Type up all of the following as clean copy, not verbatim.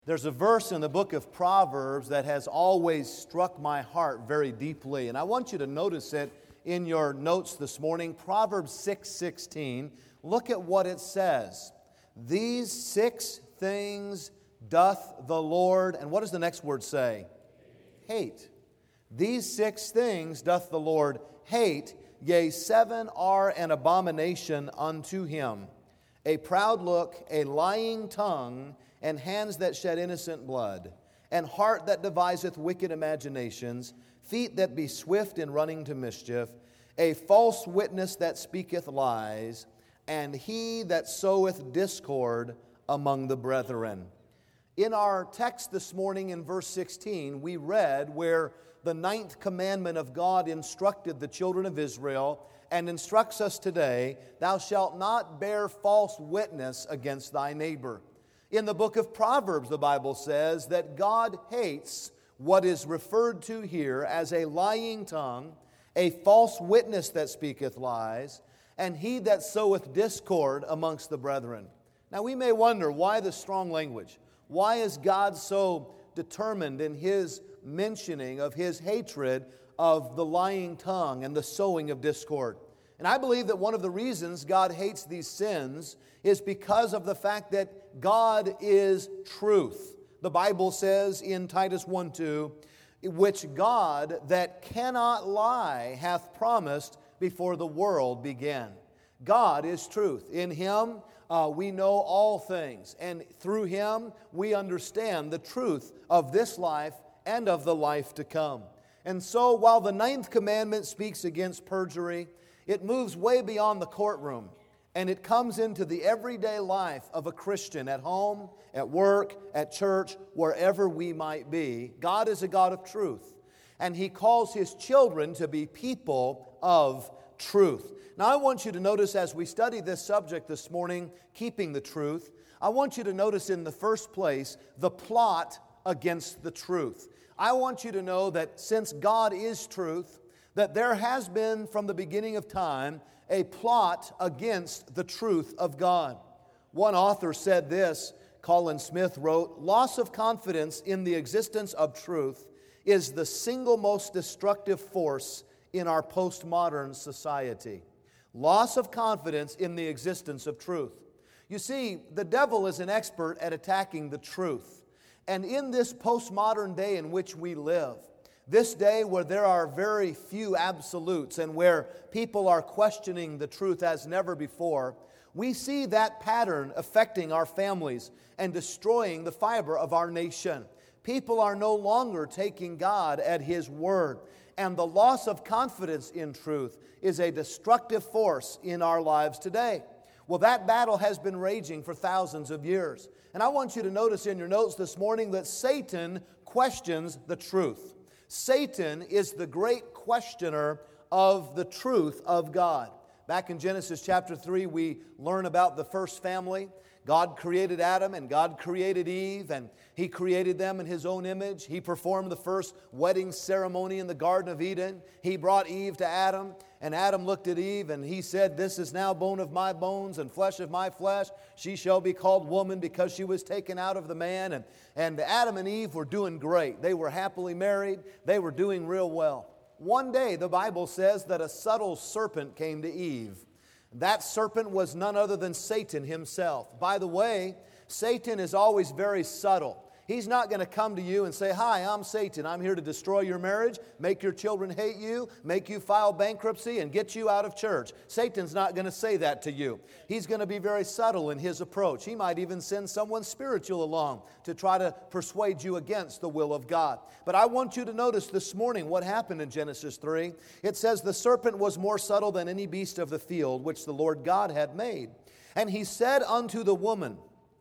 There's a verse in the book of Proverbs that has always struck my heart very deeply, and I want you to notice it in your notes this morning. Proverbs 6:16. Look at what it says. These 6 things doth the Lord, and what does the next word say? Hate. These 6 things doth the Lord hate, yea, 7 are an abomination unto him. A proud look, a lying tongue, and hands that shed innocent blood, and heart that deviseth wicked imaginations, feet that be swift in running to mischief, a false witness that speaketh lies, and he that soweth discord among the brethren. In our text this morning in verse 16, we read where the 9th commandment of God instructed the children of Israel and instructs us today, thou shalt not bear false witness against thy neighbor. In the book of Proverbs, the Bible says that God hates what is referred to here as a lying tongue, a false witness that speaketh lies, and he that soweth discord amongst the brethren. Now we may wonder, why the strong language? Why is God so determined in His mentioning of His hatred of the lying tongue and the sowing of discord? And I believe that one of the reasons God hates these sins is because of the fact that God is truth. The Bible says in Titus 1:2, which God that cannot lie hath promised before the world began. God is truth. In Him we know all things, and through Him we understand the truth of this life and of the life to come. And so while the 9th commandment speaks against perjury, it moves way beyond the courtroom, and it comes into the everyday life of a Christian at home, at work, at church, wherever we might be. God is a God of truth, and He calls His children to be people of truth. Now I want you to notice as we study this subject this morning, keeping the truth, I want you to notice in the first place the plot against the truth. I want you to know that since God is truth, that there has been from the beginning of time a plot against the truth of God. One author said this, Colin Smith wrote, loss of confidence in the existence of truth is the single most destructive force in our postmodern society. Loss of confidence in the existence of truth. You see, the devil is an expert at attacking the truth. And in this postmodern day in which we live, this day where there are very few absolutes and where people are questioning the truth as never before, we see that pattern affecting our families and destroying the fiber of our nation. People are no longer taking God at His word, and the loss of confidence in truth is a destructive force in our lives today. Well, that battle has been raging for thousands of years. And I want you to notice in your notes this morning that Satan questions the truth. Satan is the great questioner of the truth of God. Back in Genesis chapter 3, we learn about the first family. God created Adam and God created Eve, and He created them in His own image. He performed the first wedding ceremony in the Garden of Eden. He brought Eve to Adam, and Adam looked at Eve and he said, this is now bone of my bones and flesh of my flesh. She shall be called woman because she was taken out of the man. And Adam and Eve were doing great. They were happily married. They were doing real well. One day, the Bible says that a subtle serpent came to Eve. That serpent was none other than Satan himself. By the way, Satan is always very subtle. He's not going to come to you and say, hi, I'm Satan. I'm here to destroy your marriage, make your children hate you, make you file bankruptcy, and get you out of church. Satan's not going to say that to you. He's going to be very subtle in his approach. He might even send someone spiritual along to try to persuade you against the will of God. But I want you to notice this morning what happened in Genesis 3. It says, the serpent was more subtle than any beast of the field, which the Lord God had made. And he said unto the woman,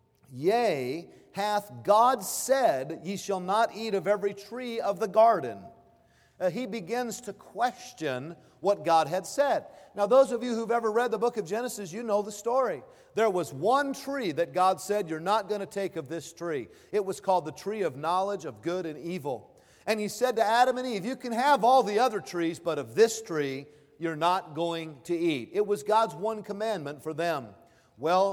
yea, hath God said, ye shall not eat of every tree of the garden? He begins to question what God had said. Now, those of you who've ever read the book of Genesis, you know the story. There was one tree that God said, you're not going to take of this tree. It was called the tree of knowledge of good and evil. And He said to Adam and Eve, you can have all the other trees, but of this tree, you're not going to eat. It was God's one commandment for them. Well,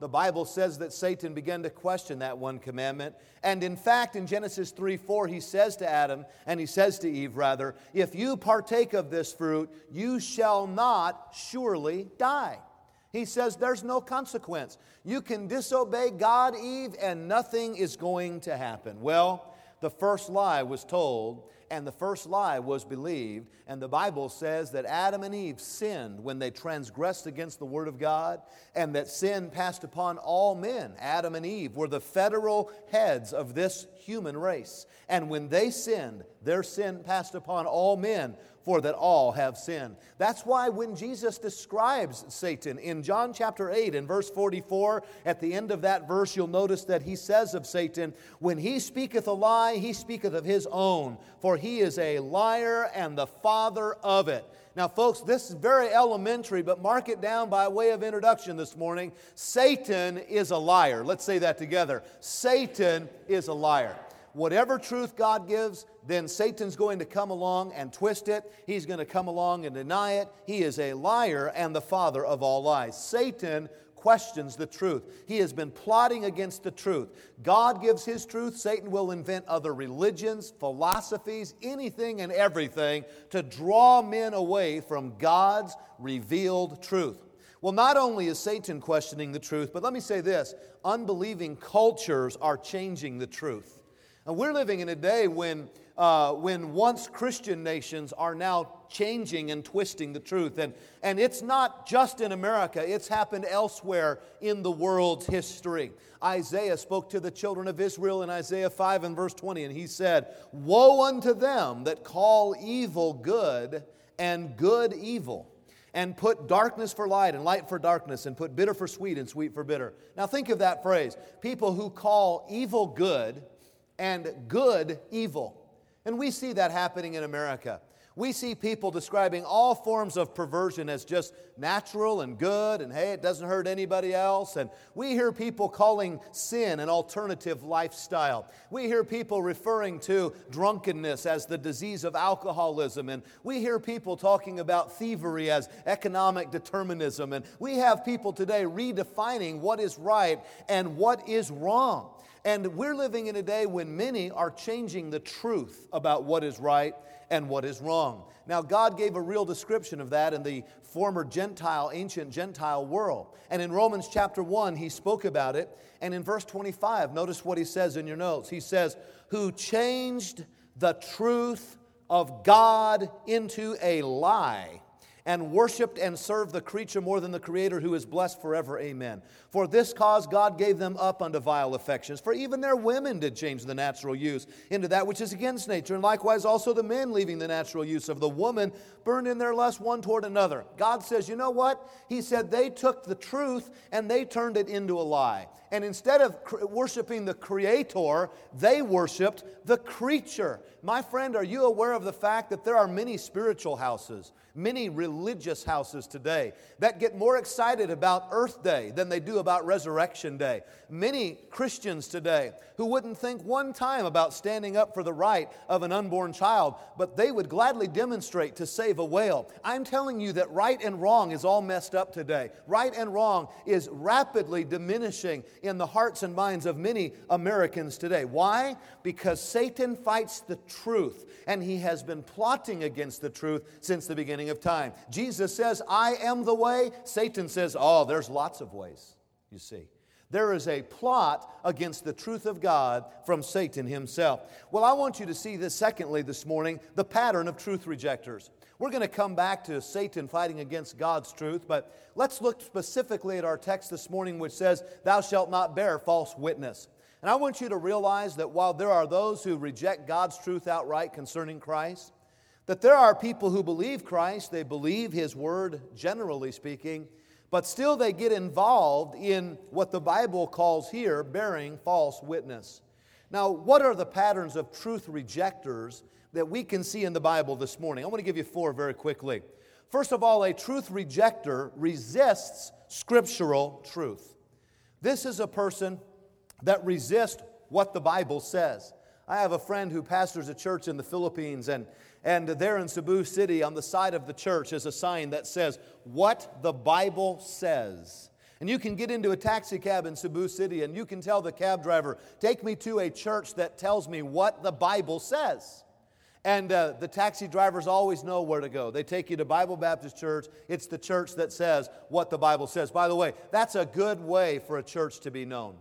the Bible says that Satan began to question that one commandment. And in fact, in Genesis 3:4, he says to Adam, and he says to Eve rather, if you partake of this fruit, you shall not surely die. He says there's no consequence. You can disobey God, Eve, and nothing is going to happen. Well, the first lie was told, and the first lie was believed, and the Bible says that Adam and Eve sinned when they transgressed against the Word of God, and that sin passed upon all men. Adam and Eve were the federal heads of this human race, and when they sinned, their sin passed upon all men, for that all have sinned. That's why when Jesus describes Satan in John chapter 8 and verse 44, at the end of that verse you'll notice that he says of Satan, when he speaketh a lie, he speaketh of his own, for he is a liar and the father of it. Now folks, this is very elementary, but mark it down by way of introduction this morning. Satan is a liar. Let's say that together. Satan is a liar. Whatever truth God gives, then Satan's going to come along and twist it. He's going to come along and deny it. He is a liar and the father of all lies. Satan questions the truth. He has been plotting against the truth. God gives His truth. Satan will invent other religions, philosophies, anything and everything to draw men away from God's revealed truth. Well, not only is Satan questioning the truth, but let me say this, unbelieving cultures are changing the truth. And we're living in a day when once Christian nations are now changing and twisting the truth. And it's not just in America, it's happened elsewhere in the world's history. Isaiah spoke to the children of Israel in Isaiah 5 and verse 20, and he said, woe unto them that call evil good and good evil, and put darkness for light and light for darkness, and put bitter for sweet and sweet for bitter. Now think of that phrase, people who call evil good and good evil. And we see that happening in America. We see people describing all forms of perversion as just natural and good, and hey, it doesn't hurt anybody else. And we hear people calling sin an alternative lifestyle. We hear people referring to drunkenness as the disease of alcoholism. And we hear people talking about thievery as economic determinism. And we have people today redefining what is right and what is wrong. And we're living in a day when many are changing the truth about what is right and what is wrong. Now, God gave a real description of that in the former ancient Gentile world. And in Romans chapter 1, He spoke about it. And in verse 25, notice what He says in your notes. He says, who changed the truth of God into a lie, and worshipped and served the creature more than the Creator, who is blessed forever. Amen. For this cause God gave them up unto vile affections. For even their women did change the natural use into that which is against nature. And likewise also the men, leaving the natural use of the woman, burned in their lust one toward another. God says, you know what? He said they took the truth and they turned it into a lie. And instead of worshiping the Creator, they worshiped the creature. My friend, are you aware of the fact that there are many spiritual houses, many religious houses today that get more excited about Earth Day than they do about Resurrection Day? Many Christians today who wouldn't think one time about standing up for the right of an unborn child, but they would gladly demonstrate to save a whale. I'm telling you that right and wrong is all messed up today. Right and wrong is rapidly diminishing in the hearts and minds of many Americans today. Why? Because Satan fights the truth, and he has been plotting against the truth since the beginning of time. Jesus says, I am the way. Satan says, oh, there's lots of ways, you see. There is a plot against the truth of God from Satan himself. Well, I want you to see this secondly this morning, the pattern of truth rejectors. We're going to come back to Satan fighting against God's truth, but let's look specifically at our text this morning, which says, thou shalt not bear false witness. And I want you to realize that while there are those who reject God's truth outright concerning Christ, that there are people who believe Christ, they believe His Word, generally speaking, but still they get involved in what the Bible calls here bearing false witness. Now, what are the patterns of truth rejectors that we can see in the Bible this morning? I want to give you four very quickly. First of all, a truth rejector resists scriptural truth. This is a person that resists what the Bible says. I have a friend who pastors a church in the Philippines, and there in Cebu City on the side of the church is a sign that says, what the Bible says. And you can get into a taxi cab in Cebu City and you can tell the cab driver, take me to a church that tells me what the Bible says. And the taxi drivers always know where to go. They take you to Bible Baptist Church. It's the church that says what the Bible says. By the way, that's a good way for a church to be known.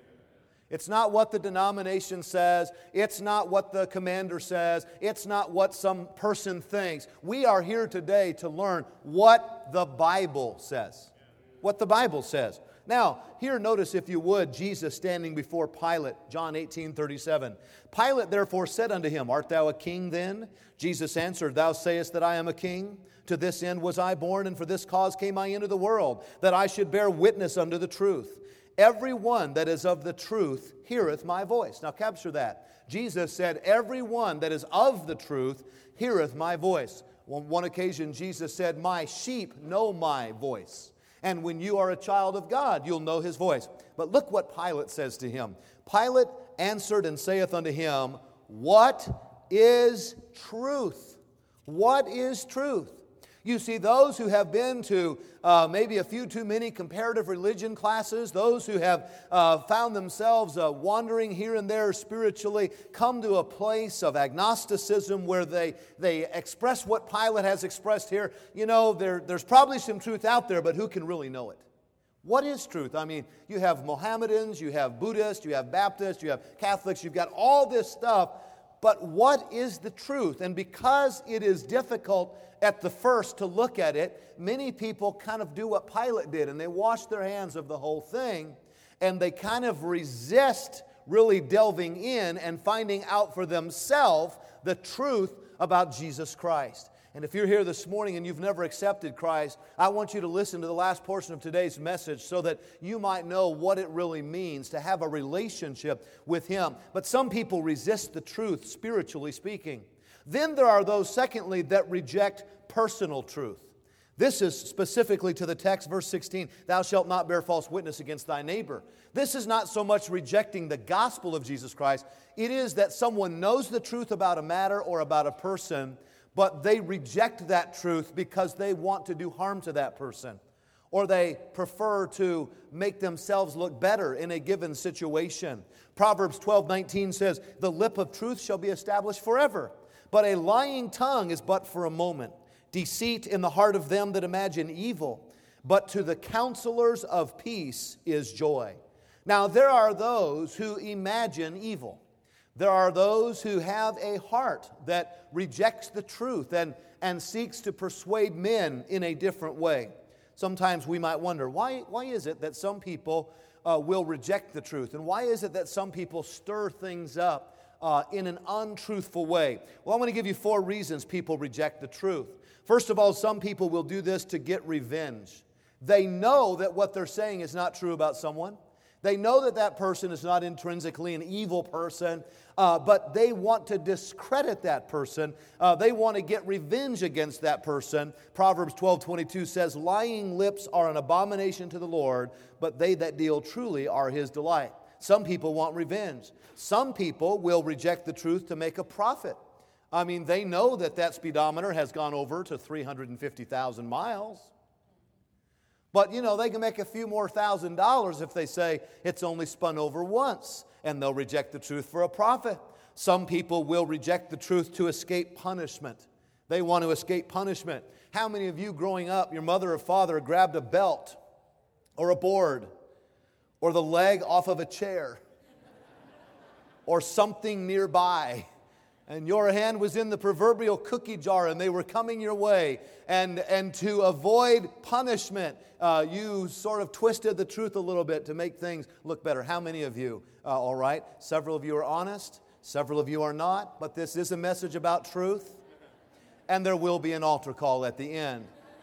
It's not what the denomination says. It's not what the commander says. It's not what some person thinks. We are here today to learn what the Bible says. What the Bible says. Now, here notice, if you would, Jesus standing before Pilate, John 18:37. Pilate therefore said unto him, Art thou a king then? Jesus answered, Thou sayest that I am a king. To this end was I born, and for this cause came I into the world, that I should bear witness unto the truth. Every one that is of the truth heareth my voice. Now capture that. Jesus said, Every one that is of the truth heareth my voice. On one occasion, Jesus said, My sheep know my voice. And when you are a child of God, you'll know His voice. But look what Pilate says to him. Pilate answered and saith unto him, What is truth? What is truth? You see, those who have been to maybe a few too many comparative religion classes, those who have found themselves wandering here and there spiritually, come to a place of agnosticism where they express what Pilate has expressed here. You know, there's probably some truth out there, but who can really know it? What is truth? I mean, you have Mohammedans, you have Buddhists, you have Baptists, you have Catholics, you've got all this stuff. But what is the truth? And because it is difficult at the first to look at it, many people kind of do what Pilate did, and they wash their hands of the whole thing, and they kind of resist really delving in and finding out for themselves the truth about Jesus Christ. And if you're here this morning and you've never accepted Christ, I want you to listen to the last portion of today's message so that you might know what it really means to have a relationship with Him. But some people resist the truth, spiritually speaking. Then there are those, secondly, that reject personal truth. This is specifically to the text, verse 16, Thou shalt not bear false witness against thy neighbor. This is not so much rejecting the gospel of Jesus Christ. It is that someone knows the truth about a matter or about a person, but they reject that truth because they want to do harm to that person, or they prefer to make themselves look better in a given situation. Proverbs 12:19 says, The lip of truth shall be established forever, but a lying tongue is but for a moment. Deceit in the heart of them that imagine evil, but to the counselors of peace is joy. Now there are those who imagine evil. There are those who have a heart that rejects the truth and seeks to persuade men in a different way. Sometimes we might wonder, why is it that some people will reject the truth? And why is it that some people stir things up in an untruthful way? Well, I'm going to give you 4 reasons people reject the truth. First of all, some people will do this to get revenge. They know that what they're saying is not true about someone. They know that that person is not intrinsically an evil person, but they want to discredit that person. They want to get revenge against that person. Proverbs 12:22 says, Lying lips are an abomination to the Lord, but they that deal truly are His delight. Some people want revenge. Some people will reject the truth to make a profit. I mean, they know that that speedometer has gone over to 350,000 miles. But, you know, they can make a few more $1,000 if they say it's only spun over once, and they'll reject the truth for a profit. Some people will reject the truth to escape punishment. They want to escape punishment. How many of you growing up, your mother or father grabbed a belt or a board or the leg off of a chair or something nearby, and your hand was in the proverbial cookie jar and they were coming your way, and to avoid punishment, you sort of twisted the truth a little bit to make things look better? How many of you? All right, several of you are honest, several of you are not, but this is a message about truth, and there will be an altar call at the end.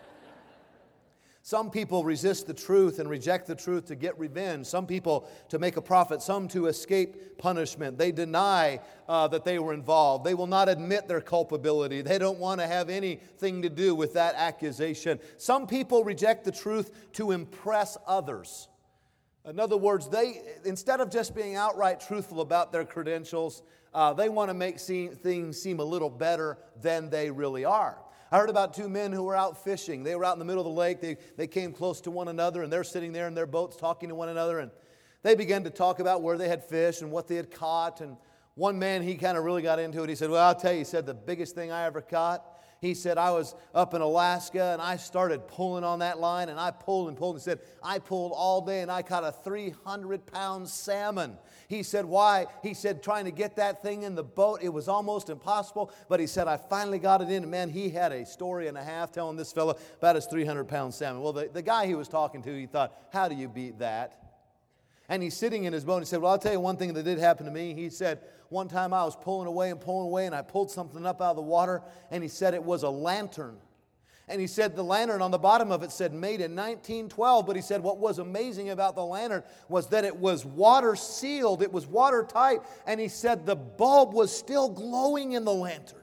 Some people resist the truth and reject the truth to get revenge. Some people to make a profit. Some to escape punishment. They deny that they were involved. They will not admit their culpability. They don't want to have anything to do with that accusation. Some people reject the truth to impress others. In other words, they, instead of just being outright truthful about their credentials, they want to make things seem a little better than they really are. I heard about two men who were out fishing. They were out in the middle of the lake. They came close to one another, and they're sitting there in their boats talking to one another. And they began to talk about where they had fished and what they had caught. And one man, he kind of really got into it. He said, well, I'll tell you, he said, the biggest thing I ever caught. He said, I was up in Alaska, and I started pulling on that line, and I pulled and pulled. He said, I pulled all day, and I caught a 300-pound salmon. He said, why? He said, trying to get that thing in the boat, it was almost impossible. But he said, I finally got it in. And man, he had a story and a half telling this fellow about his 300-pound salmon. Well, the guy he was talking to, he thought, how do you beat that? And he's sitting in his boat, and he said, well, I'll tell you one thing that did happen to me. He said, one time I was pulling away, and I pulled something up out of the water, and he said it was a lantern. And he said the lantern on the bottom of it said made in 1912, but he said what was amazing about the lantern was that it was water sealed, it was watertight, and he said the bulb was still glowing in the lantern.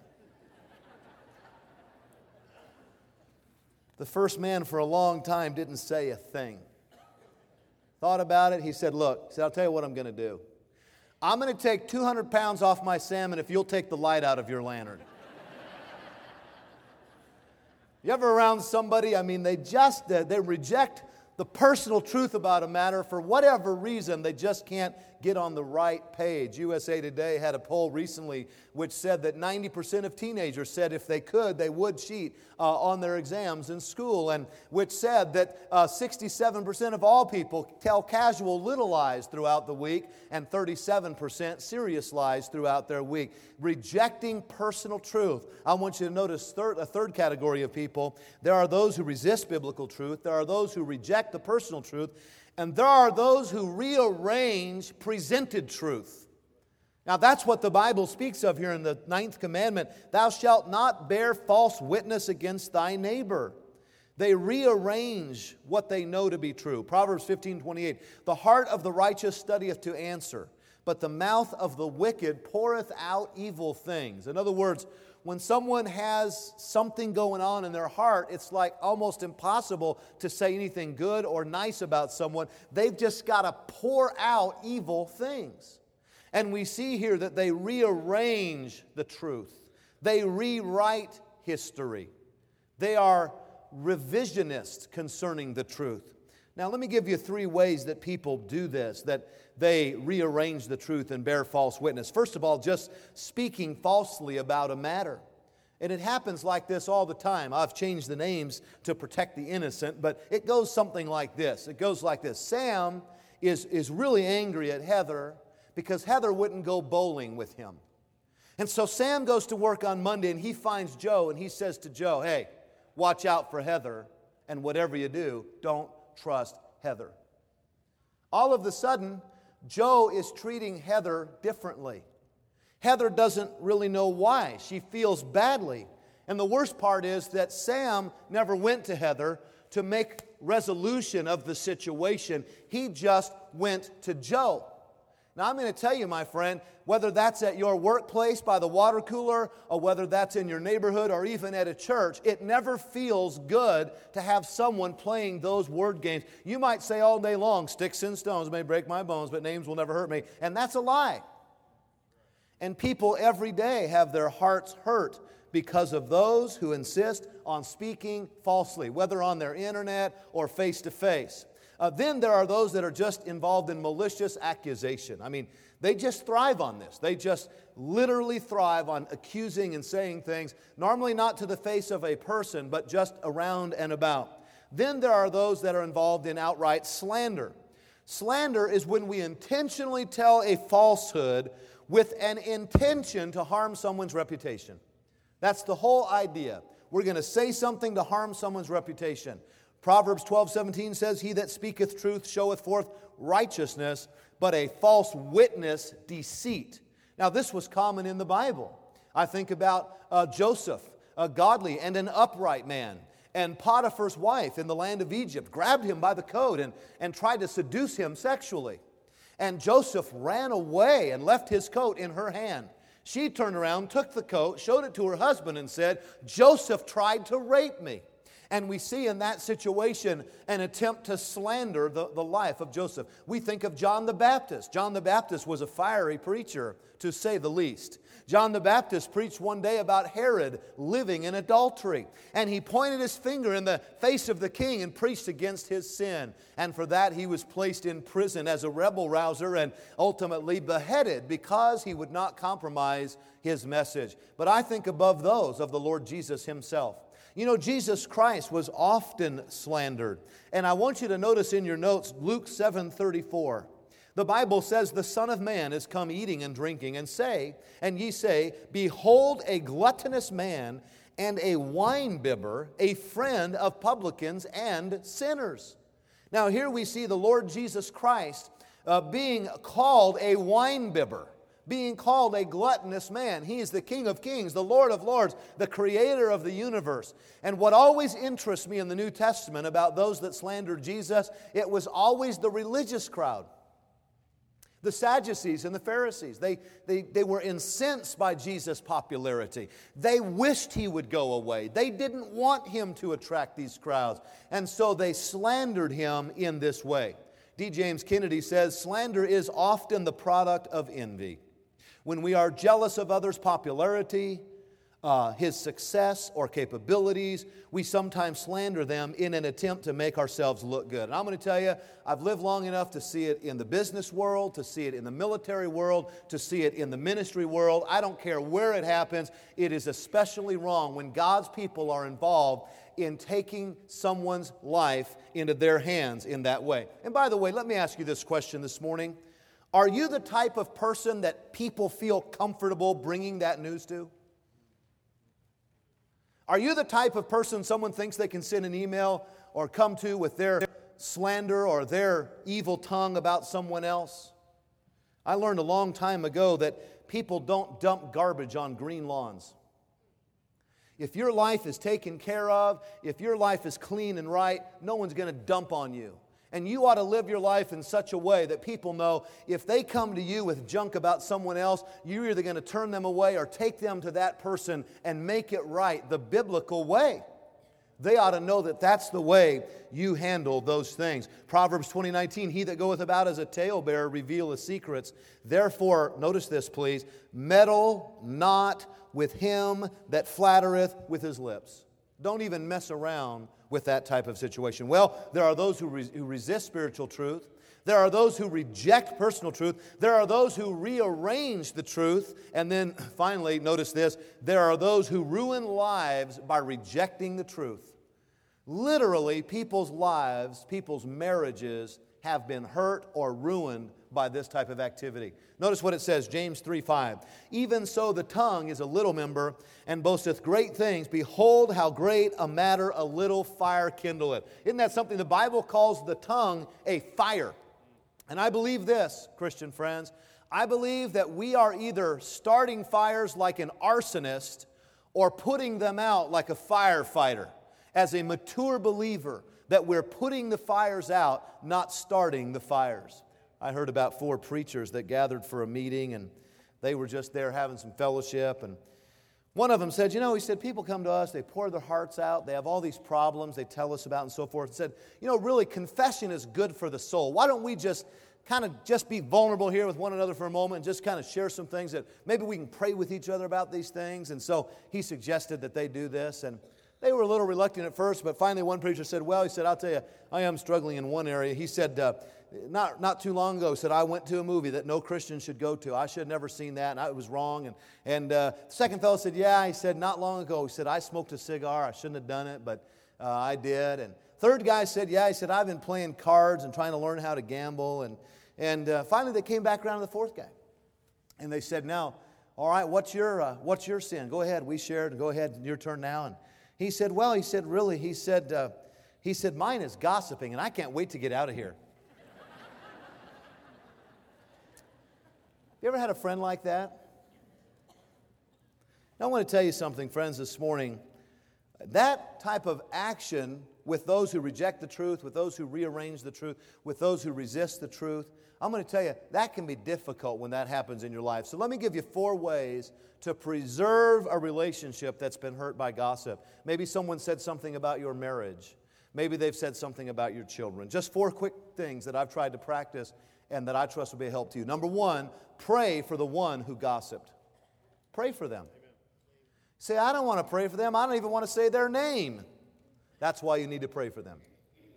The first man for a long time didn't say a thing. Thought about it, he said, look, I'll tell you what I'm going to do. I'm going to take 200 pounds off my salmon if you'll take the light out of your lantern. You ever around somebody, they reject the personal truth about a matter for whatever reason. They just can't get on the right page. USA Today had a poll recently which said that 90% of teenagers said if they could, they would cheat on their exams in school, and which said that 67% of all people tell casual little lies throughout the week and 37% serious lies throughout their week. Rejecting personal truth. I want you to notice a third category of people. There are those who resist biblical truth. There are those who reject the personal truth. And there are those who rearrange presented truth. Now that's what the Bible speaks of here in the 9th commandment. Thou shalt not bear false witness against thy neighbor. They rearrange what they know to be true. Proverbs 15:28. The heart of the righteous studieth to answer, but the mouth of the wicked poureth out evil things. In other words, when someone has something going on in their heart, it's like almost impossible to say anything good or nice about someone. They've just got to pour out evil things. And we see here that they rearrange the truth. They rewrite history. They are revisionists concerning the truth. Now, let me give you 3 ways that people do this, that they rearrange the truth and bear false witness. First of all, just speaking falsely about a matter. And it happens like this all the time. I've changed the names to protect the innocent, but it goes something like this. It goes like this. Sam is really angry at Heather because Heather wouldn't go bowling with him. And so Sam goes to work on Monday, and he finds Joe, and he says to Joe, hey, watch out for Heather, and whatever you do, don't trust Heather. All of a sudden, Joe is treating Heather differently. Heather doesn't really know why. She feels badly. And the worst part is that Sam never went to Heather to make resolution of the situation. He just went to Joe. Now, I'm going to tell you, my friend, whether that's at your workplace by the water cooler or whether that's in your neighborhood or even at a church, it never feels good to have someone playing those word games. You might say all day long, sticks and stones may break my bones, but names will never hurt me. And that's a lie. And people every day have their hearts hurt because of those who insist on speaking falsely, whether on their internet or face-to-face. Then there are those that are just involved in malicious accusation. I mean, they just thrive on this. They just literally thrive on accusing and saying things, normally not to the face of a person, but just around and about. Then there are those that are involved in outright slander. Slander is when we intentionally tell a falsehood with an intention to harm someone's reputation. That's the whole idea. We're going to say something to harm someone's reputation. Proverbs 12:17 says, He that speaketh truth showeth forth righteousness, but a false witness deceit. Now this was common in the Bible. I think about Joseph, a godly and an upright man, and Potiphar's wife in the land of Egypt grabbed him by the coat and tried to seduce him sexually. And Joseph ran away and left his coat in her hand. She turned around, took the coat, showed it to her husband and said, Joseph tried to rape me. And we see in that situation an attempt to slander the life of Joseph. We think of John the Baptist. John the Baptist was a fiery preacher, to say the least. John the Baptist preached one day about Herod living in adultery. And he pointed his finger in the face of the king and preached against his sin. And for that he was placed in prison as a rebel rouser and ultimately beheaded because he would not compromise his message. But I think above those of the Lord Jesus himself. You know, Jesus Christ was often slandered. And I want you to notice in your notes Luke 7:34. The Bible says, the Son of Man is come eating and drinking, and ye say, behold a gluttonous man and a winebibber, a friend of publicans and sinners. Now here we see the Lord Jesus Christ being called a winebibber, being called a gluttonous man. He is the King of Kings, the Lord of Lords, the Creator of the universe. And what always interests me in the New Testament about those that slandered Jesus, it was always the religious crowd. The Sadducees and the Pharisees, they were incensed by Jesus' popularity. They wished he would go away. They didn't want him to attract these crowds. And so they slandered him in this way. D. James Kennedy says, slander is often the product of envy. When we are jealous of others' popularity, his success or capabilities, we sometimes slander them in an attempt to make ourselves look good. And I'm going to tell you, I've lived long enough to see it in the business world, to see it in the military world, to see it in the ministry world. I don't care where it happens. It is especially wrong when God's people are involved in taking someone's life into their hands in that way. And by the way, let me ask you this question this morning. Are you the type of person that people feel comfortable bringing that news to? Are you the type of person someone thinks they can send an email or come to with their slander or their evil tongue about someone else? I learned a long time ago that people don't dump garbage on green lawns. If your life is taken care of, if your life is clean and right, no one's going to dump on you. And you ought to live your life in such a way that people know if they come to you with junk about someone else, you're either going to turn them away or take them to that person and make it right the biblical way. They ought to know that that's the way you handle those things. Proverbs 20:19, he that goeth about as a talebearer revealeth secrets. Therefore, notice this please, meddle not with him that flattereth with his lips. Don't even mess around with that type of situation. Well, there are those who resist spiritual truth. There are those who reject personal truth. There are those who rearrange the truth. And then finally, notice this, there are those who ruin lives by rejecting the truth. Literally, people's lives, people's marriages have been hurt or ruined by this type of activity. Notice what it says, James 3:5. Even so the tongue is a little member, and boasteth great things. Behold, how great a matter a little fire kindleth. Isn't that something the Bible calls the tongue a fire? And I believe this, Christian friends. I believe that we are either starting fires like an arsonist or putting them out like a firefighter. As a mature believer, that we're putting the fires out, not starting the fires. I heard about 4 preachers that gathered for a meeting, and they were just there having some fellowship. And one of them said, he said, people come to us, they pour their hearts out, they have all these problems they tell us about and so forth. And said, really, confession is good for the soul. Why don't we just be vulnerable here with one another for a moment and just kind of share some things that maybe we can pray with each other about these things. And so he suggested that they do this, and they were a little reluctant at first, but finally one preacher said, he said, I'll tell you, I am struggling in one area. He said, not too long ago, said, I went to a movie that no Christian should go to. I should have never seen that, and it was wrong. And the second fellow said, he said, not long ago, he said, I smoked a cigar. I shouldn't have done it, but I did. And third guy said, he said, I've been playing cards and trying to learn how to gamble. And finally they came back around to the fourth guy. And they said, now, all right, what's your sin? Go ahead, we shared, go ahead, your turn now. And he said, mine is gossiping, and I can't wait to get out of here. You ever had a friend like that? Now, I want to tell you something, friends, this morning. That type of action with those who reject the truth, with those who rearrange the truth, with those who resist the truth. I'm going to tell you, that can be difficult when that happens in your life. So let me give you 4 ways to preserve a relationship that's been hurt by gossip. Maybe someone said something about your marriage. Maybe they've said something about your children. Just 4 quick things that I've tried to practice and that I trust will be a help to you. Number 1, pray for the one who gossiped. Pray for them. Say, I don't want to pray for them. I don't even want to say their name. That's why you need to pray for them.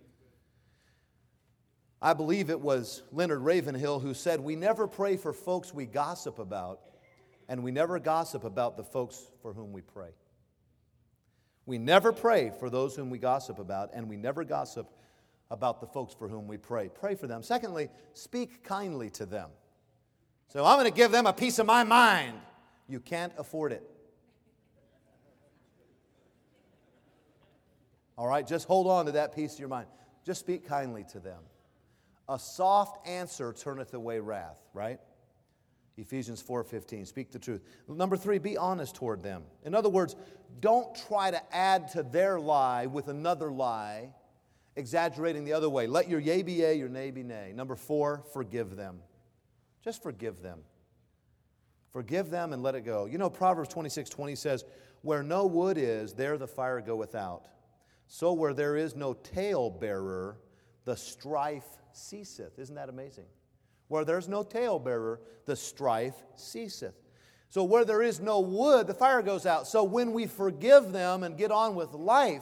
I believe it was Leonard Ravenhill who said, we never pray for folks we gossip about, and we never gossip about the folks for whom we pray. We never pray for those whom we gossip about, and we never gossip about the folks for whom we pray. Pray for them. Secondly, speak kindly to them. So I'm going to give them a piece of my mind. You can't afford it. All right, just hold on to that piece of your mind. Just speak kindly to them. A soft answer turneth away wrath, right? Ephesians 4:15, speak the truth. Number 3, be honest toward them. In other words, don't try to add to their lie with another lie, exaggerating the other way. Let your yea be yea, your nay be nay. Number 4, forgive them. Just forgive them. Forgive them and let it go. You know, Proverbs 26:20 says, where no wood is, there the fire goeth out. So where there is no talebearer, the strife ceaseth. Isn't that amazing? Where there's no talebearer, the strife ceaseth. So where there is no wood, the fire goes out. So when we forgive them and get on with life,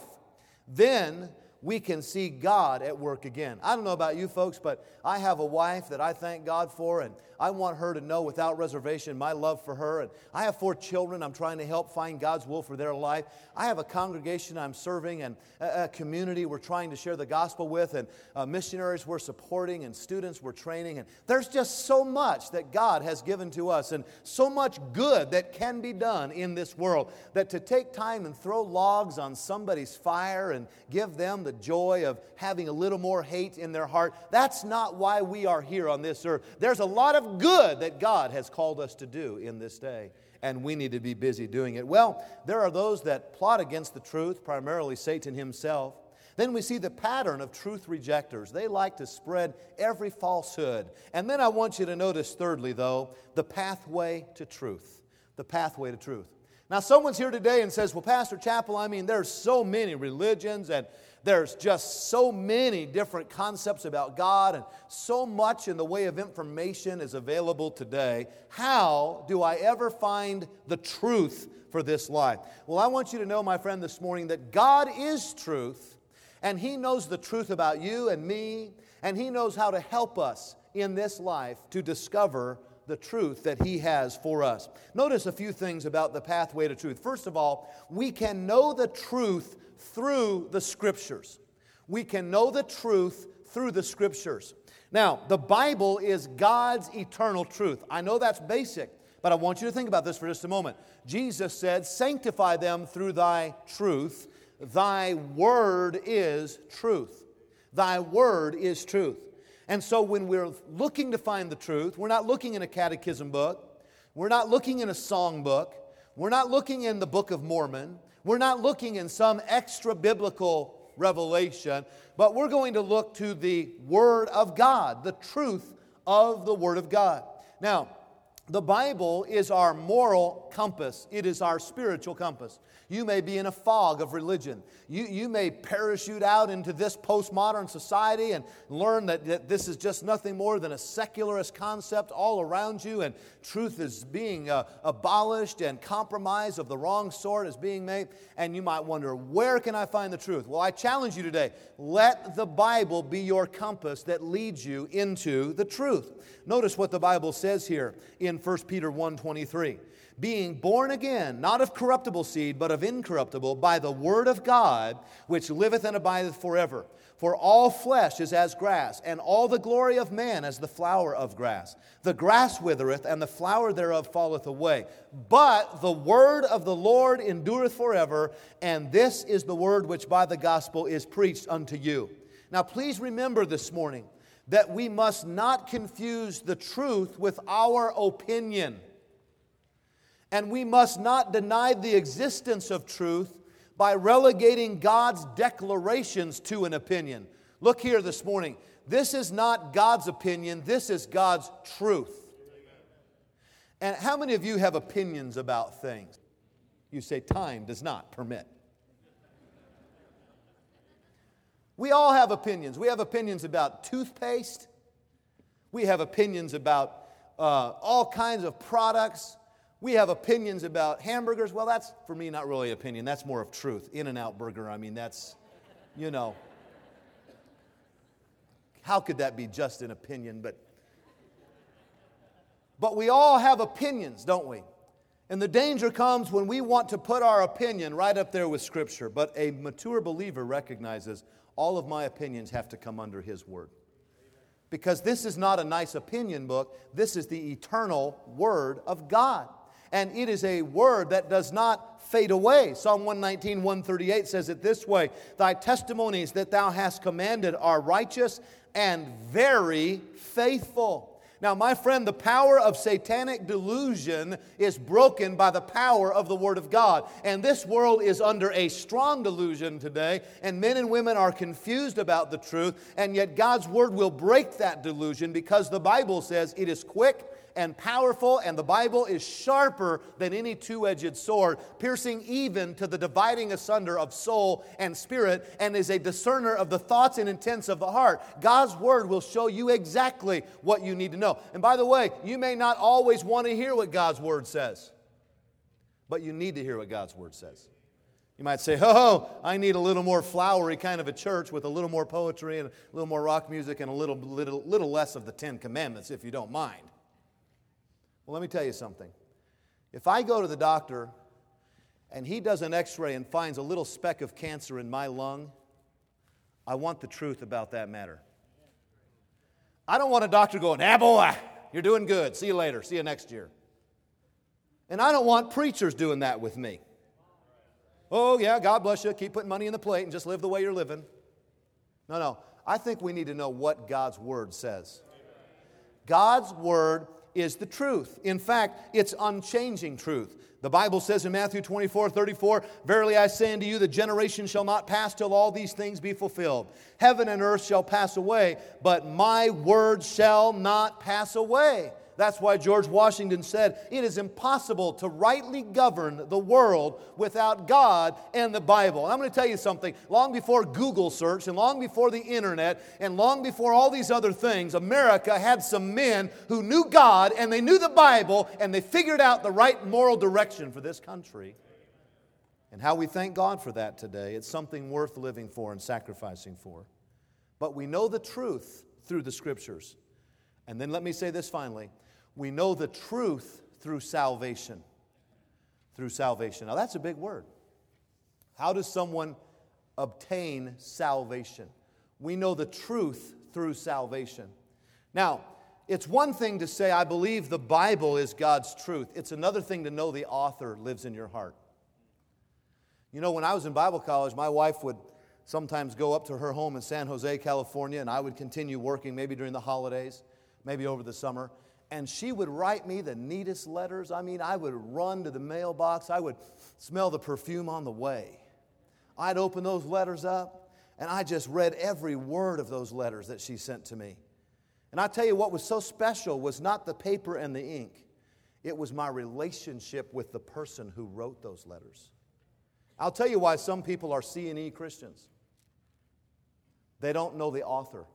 then we can see God at work again. I don't know about you folks, but I have a wife that I thank God for, and I want her to know without reservation my love for her. And I have 4 children I'm trying to help find God's will for their life. I have a congregation I'm serving and a community we're trying to share the gospel with, and missionaries we're supporting and students we're training. And there's just so much that God has given to us and so much good that can be done in this world that to take time and throw logs on somebody's fire and give them the joy of having a little more hate in their heart, that's not why we are here on this earth. There's a lot of good that God has called us to do in this day, and we need to be busy doing it. Well, there are those that plot against the truth, primarily Satan himself. Then we see the pattern of truth rejectors. They like to spread every falsehood. And then I want you to notice, thirdly, though, the pathway to truth. The pathway to truth. Now, someone's here today and says, well, Pastor Chappell, I mean, there's so many religions and there's just so many different concepts about God and so much in the way of information is available today. How do I ever find the truth for this life? Well, I want you to know, my friend, this morning that God is truth, and He knows the truth about you and me, and He knows how to help us in this life to discover the truth that He has for us. Notice a few things about the pathway to truth. First of all, we can know the truth through the Scriptures. We can know the truth through the Scriptures. Now, the Bible is God's eternal truth. I know that's basic, but I want you to think about this for just a moment. Jesus said, sanctify them through thy truth. Thy word is truth. Thy word is truth. And so when we're looking to find the truth, we're not looking in a catechism book. We're not looking in a song book. We're not looking in the Book of Mormon. We're not looking in some extra biblical revelation, but we're going to look to the Word of God, the truth of the Word of God. Now, the Bible is our moral compass. It is our spiritual compass. You may be in a fog of religion. You may parachute out into this postmodern society and learn that this is just nothing more than a secularist concept all around you, and truth is being abolished and compromise of the wrong sort is being made. And you might wonder, where can I find the truth? Well, I challenge you today. Let the Bible be your compass that leads you into the truth. Notice what the Bible says here in 1 Peter 1:23. Being born again, not of corruptible seed, but of incorruptible, by the word of God, which liveth and abideth forever. For all flesh is as grass, and all the glory of man as the flower of grass. The grass withereth, and the flower thereof falleth away. But the word of the Lord endureth forever, and this is the word which by the gospel is preached unto you. Now please remember this morning that we must not confuse the truth with our opinion. And we must not deny the existence of truth by relegating God's declarations to an opinion. Look here this morning. This is not God's opinion. This is God's truth. And how many of you have opinions about things? You say, time does not permit. We all have opinions. We have opinions about toothpaste. We have opinions about all kinds of products. We have opinions about hamburgers. Well, that's, for me, not really opinion. That's more of truth. In-N-Out Burger, I mean, that's, you know. How could that be just an opinion? But we all have opinions, don't we? And the danger comes when we want to put our opinion right up there with Scripture. But a mature believer recognizes all of my opinions have to come under His Word. Because this is not a nice opinion book. This is the eternal Word of God. And it is a Word that does not fade away. Psalm 119, 138 says it this way: Thy testimonies that Thou hast commanded are righteous and very faithful. Now, my friend, the power of satanic delusion is broken by the power of the Word of God. And this world is under a strong delusion today, and men and women are confused about the truth, and yet God's Word will break that delusion because the Bible says it is quick and powerful, and the Bible is sharper than any two-edged sword, piercing even to the dividing asunder of soul and spirit, and is a discerner of the thoughts and intents of the heart. God's Word will show you exactly what you need to know. And by the way, you may not always want to hear what God's Word says, but you need to hear what God's Word says. You might say, oh, I need a little more flowery kind of a church with a little more poetry and a little more rock music and a little less of the Ten Commandments, if you don't mind. Well, let me tell you something. If I go to the doctor and he does an x-ray and finds a little speck of cancer in my lung, I want the truth about that matter. I don't want a doctor going, boy, you're doing good. See you later. See you next year. And I don't want preachers doing that with me. Oh, yeah, God bless you. Keep putting money in the plate and just live the way you're living. No. I think we need to know what God's Word says. God's Word is the truth. In fact, it's unchanging truth. The Bible says in Matthew 24:34, Verily I say unto you, the generation shall not pass till all these things be fulfilled. Heaven and earth shall pass away, but my word shall not pass away. That's why George Washington said, it is impossible to rightly govern the world without God and the Bible. And I'm going to tell you something. Long before Google search and long before the internet and long before all these other things, America had some men who knew God and they knew the Bible and they figured out the right moral direction for this country. And how we thank God for that today. It's something worth living for and sacrificing for. But we know the truth through the Scriptures. And then let me say this finally. We know the truth through salvation. Through salvation. Now that's a big word. How does someone obtain salvation? We know the truth through salvation. Now, it's one thing to say, I believe the Bible is God's truth. It's another thing to know the author lives in your heart. You know, when I was in Bible college, my wife would sometimes go up to her home in San Jose, California, and I would continue working maybe during the holidays, maybe over the summer. And she would write me the neatest letters. I mean, I would run to the mailbox. I would smell the perfume on the way. I'd open those letters up, and I just read every word of those letters that she sent to me. And I tell you what was so special was not the paper and the ink. It was my relationship with the person who wrote those letters. I'll tell you why some people are C&E Christians. They don't know the author.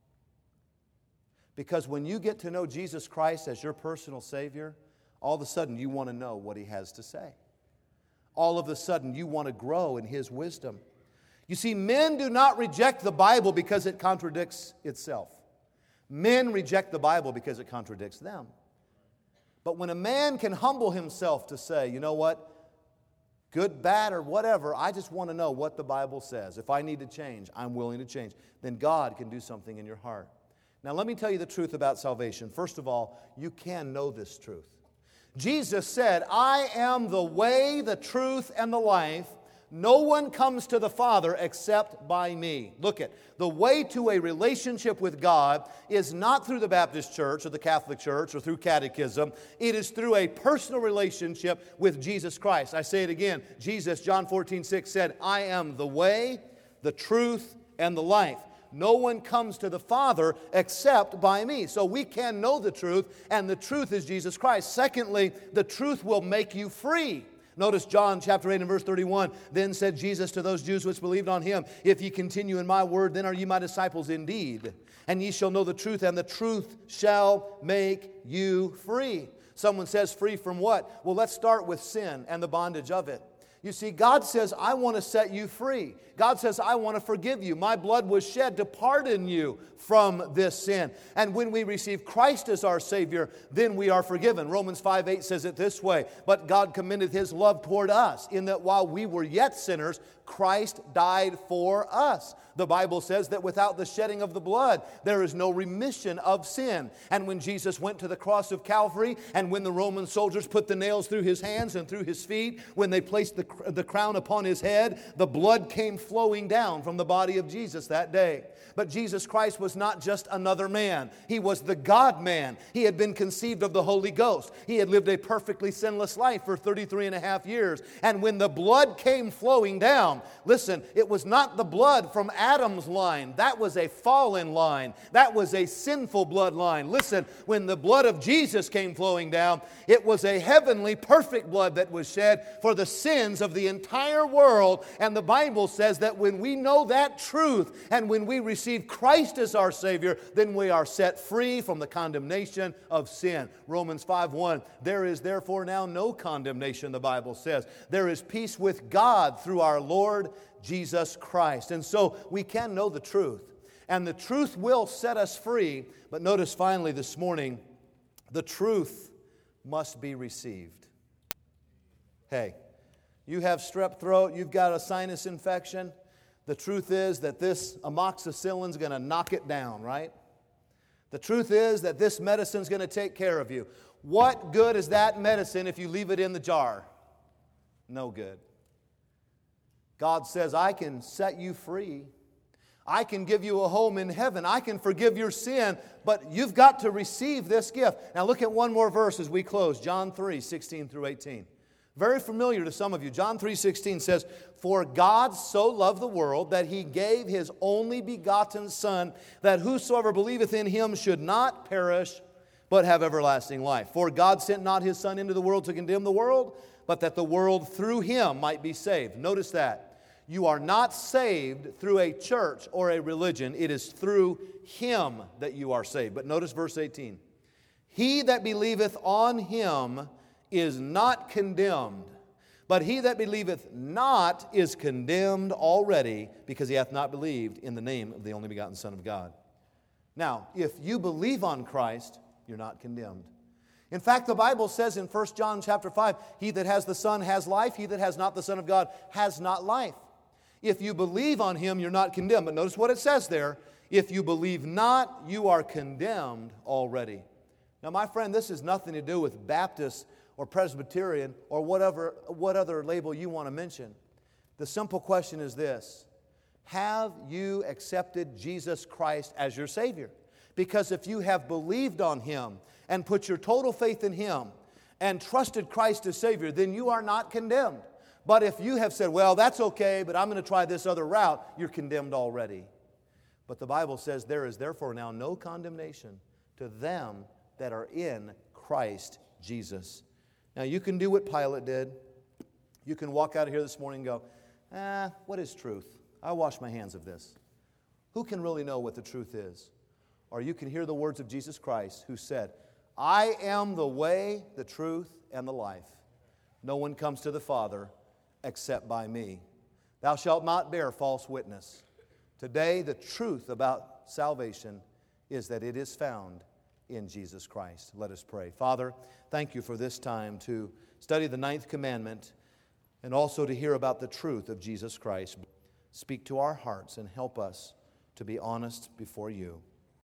Because when you get to know Jesus Christ as your personal Savior, all of a sudden you want to know what He has to say. All of a sudden you want to grow in His wisdom. You see, men do not reject the Bible because it contradicts itself. Men reject the Bible because it contradicts them. But when a man can humble himself to say, you know what, good, bad, or whatever, I just want to know what the Bible says. If I need to change, I'm willing to change. Then God can do something in your heart. Now, let me tell you the truth about salvation. First of all, you can know this truth. Jesus said, I am the way, the truth, and the life. No one comes to the Father except by me. Look at, the way to a relationship with God is not through the Baptist church or the Catholic church or through catechism. It is through a personal relationship with Jesus Christ. I say it again. Jesus, John 14:6 said, I am the way, the truth, and the life. No one comes to the Father except by me. So we can know the truth, and the truth is Jesus Christ. Secondly, the truth will make you free. Notice John chapter 8 and verse 31. Then said Jesus to those Jews which believed on him, if ye continue in my word, then are ye my disciples indeed. And ye shall know the truth, and the truth shall make you free. Someone says, free from what? Well, let's start with sin and the bondage of it. You see, God says, I want to set you free. God says, I want to forgive you. My blood was shed to pardon you from this sin. And when we receive Christ as our Savior, then we are forgiven. Romans 5:8 says it this way, but God commended His love toward us, in that while we were yet sinners, Christ died for us. The Bible says that without the shedding of the blood, there is no remission of sin. And when Jesus went to the cross of Calvary, and when the Roman soldiers put the nails through His hands and through His feet, when they placed the crown upon His head, the blood came flowing down from the body of Jesus that day. But Jesus Christ was not just another man. He was the God-man. He had been conceived of the Holy Ghost. He had lived a perfectly sinless life for 33 and a half years. And when the blood came flowing down, listen, it was not the blood from Adam's line. That was a fallen line. That was a sinful bloodline. Listen, when the blood of Jesus came flowing down, it was a heavenly, perfect blood that was shed for the sins of the entire world. And the Bible says that when we know that truth and when we receive Christ as our Savior, then we are set free from the condemnation of sin. Romans 5:1, there is therefore now no condemnation, the Bible says. There is peace with God through our Lord Jesus Christ. And so we can know the truth. And the truth will set us free. But notice finally this morning, the truth must be received. Hey, you have strep throat, you've got a sinus infection. The truth is that this amoxicillin is going to knock it down, right? The truth is that this medicine is going to take care of you. What good is that medicine if you leave it in the jar? No good. God says, I can set you free. I can give you a home in heaven. I can forgive your sin, but you've got to receive this gift. Now look at one more verse as we close. John 3:16 through 18. Very familiar to some of you. John 3:16 says, for God so loved the world that He gave His only begotten Son, that whosoever believeth in Him should not perish, but have everlasting life. For God sent not His Son into the world to condemn the world, but that the world through Him might be saved. Notice that. You are not saved through a church or a religion. It is through Him that you are saved. But notice verse 18. He that believeth on Him is not condemned, but he that believeth not is condemned already, because he hath not believed in the name of the only begotten Son of God. Now, if you believe on Christ, you're not condemned. In fact, the Bible says in 1 John chapter 5, he that has the Son has life, he that has not the Son of God has not life. If you believe on Him, you're not condemned. But notice what it says there. If you believe not, you are condemned already. Now, my friend, this has nothing to do with Baptist or Presbyterian or what other label you want to mention. The simple question is this: have you accepted Jesus Christ as your Savior? Because if you have believed on Him and put your total faith in Him and trusted Christ as Savior, then you are not condemned. But if you have said, well, that's okay, but I'm going to try this other route, you're condemned already. But the Bible says there is therefore now no condemnation to them that are in Christ Jesus. Now, you can do what Pilate did. You can walk out of here this morning and go, what is truth? I'll wash my hands of this. Who can really know what the truth is? Or you can hear the words of Jesus Christ, who said, I am the way, the truth, and the life. No one comes to the Father except by me. Thou shalt not bear false witness. Today, the truth about salvation is that it is found in Jesus Christ. Let us pray. Father, thank you for this time to study the 9th commandment and also to hear about the truth of Jesus Christ. Speak to our hearts and help us to be honest before you.